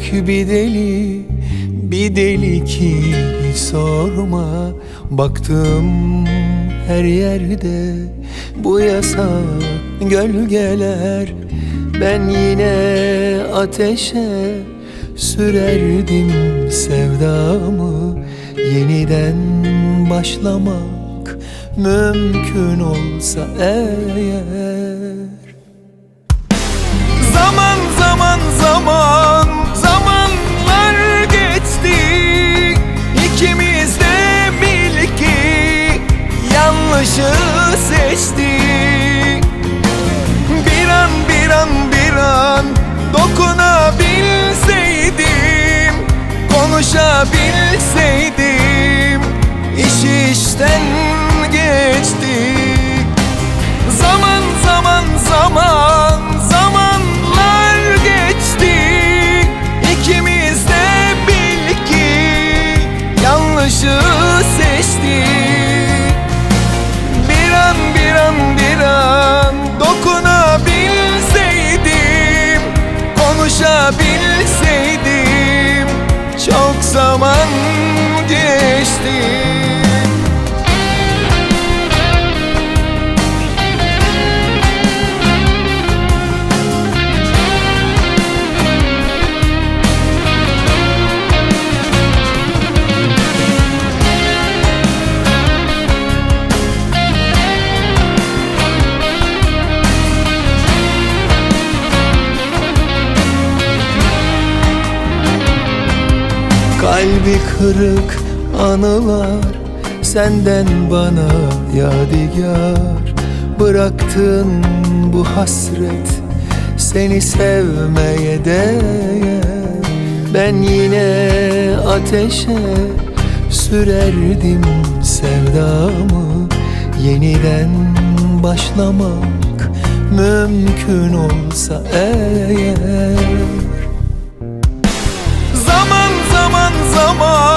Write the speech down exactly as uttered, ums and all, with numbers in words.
bir deli, bir deli ki sorma. Baktım her yerde bu yasak gölgeler. Ben yine ateşe sürerdim sevdamı. Yeniden başlamak mümkün olsa eğer. Zaman zaman zaman zamanlar geçti. İkimiz de bil ki yanlışı seçtik. Bir an bir an bir an dokunabilseydim, konuşabilseydim, iş işten geçti. Zaman zaman zaman zamanlar geçti. İkimiz de bil ki yanlışı seçtik. Bir an bir an bir an dokunabilseydim, konuşabilseydim, çok zaman geçti. Kalbi kırık anılar senden bana yadigar. Bıraktın bu hasret seni sevmeye değer. Ben yine ateşe sürerdim sevdamı. Yeniden başlamak mümkün olsa eğer. Zaman zaman zaman